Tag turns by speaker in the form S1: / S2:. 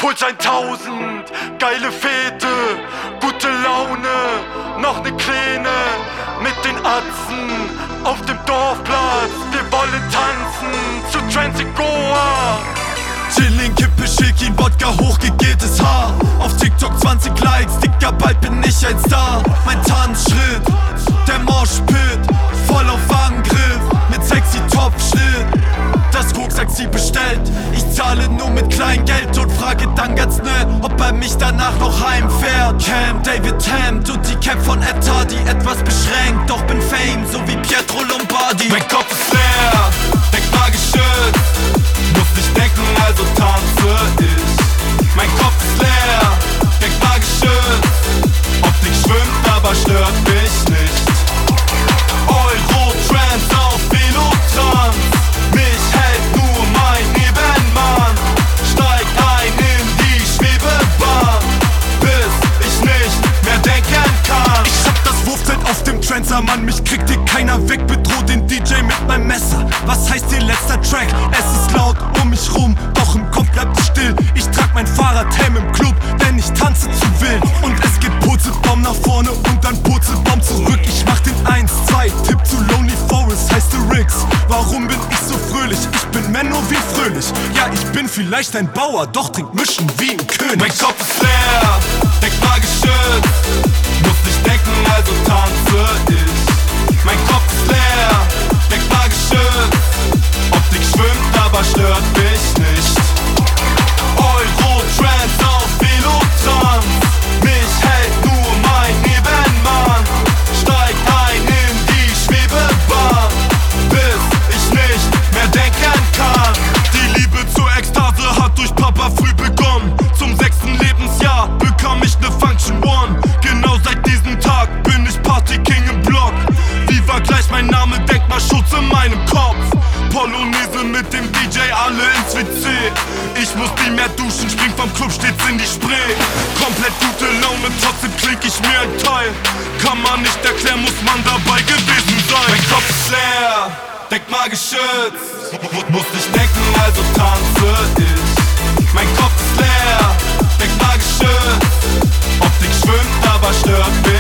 S1: Puls 1000, geile Fete, gute Laune, noch ne Kleine mit den Atzen auf dem Dorfplatz. Wir wollen tanzen zu Trancy Goa.
S2: Chilling, Kippe, Schilkin, Wodka, hochgegeltes Haar. Auf TikTok 20 Likes, Dicker, bald bin ich ein Star. Mein Tanzschritt, der Moshpit, voll auf Angriff, mit sexy Topfschnitt. Das Koks sagt sie bestellt, ich zahle nur mit Kleingeld und frage dann ganz schnell, ob er mich danach noch heimfährt. Camp, David Hemd und die Cap von Etta, die etwas beschränkt, doch bin Fame, so wie Pietro Lombardi.
S3: Mein Kopf ist leer, denkbar geschützt, muss nicht denken, also tanze ich. Mein Kopf ist leer, denkbar geschützt, Optik schwimmt, aber stört mich nicht. Euro, Trance auf Velotrans, mich hält nur mein Nebenmann. Steig ein in die Schwebebahn, bis ich nicht mehr denken kann.
S2: Ich hab das Wurfzelt auf dem Trancer, Mann, mich kriegt hier keiner weg. Bedroh den DJ mit meinem Messer. Was heißt hier letzter Track? Es ist laut um mich rum, doch im Kopf bleibt es still. Ich trag mein Fahrradhelm im Club, denn ich tanze zu wild. Und es geht Purzelbaum nach vorne und dann Purzelbaum zurück. Ich mach den 1-2-Tipp zu Lonely Forest, heißt The Ricks. Warum bin ich so fröhlich? Ich bin Menno wie fröhlich. Ja, ich bin vielleicht ein Bauer, doch trink Mischen wie ein König.
S3: Mein Kopf ist leer, denkbar geschützt, muss nicht denken, also tanze ich. Mein Kopf ist leer, denkbar geschützt, Optik schwimmt, aber stört mich nicht. Euro, Trance auf Velotrans, mich hält nur mein Nebenmann. Steig ein in die Schwebebahn, bis ich nicht mehr denken kann. Die Liebe zur Ekstase hat durch Papa früh begonnen. Zum 6. Lebensjahr bekam ich ne Function One. Genau seit diesem Tag bin ich Party King im Block. Viva gleich mein Name, Denkmalschutz in meinem Kopf. Polonaise mit dem DJ, alle ins WC. Ich muss nie mehr duschen, spring vom Club stets in die Spree. Komplett gute Laune, trotzdem trink ich mir ein Teil. Kann man nicht erklären, muss man dabei gewesen sein. Mein Kopf ist leer, denkmal geschützt, muss nicht denken, also tanze ich. Mein Kopf ist leer, denkmal geschützt, Optik schwimmt, aber stört mich.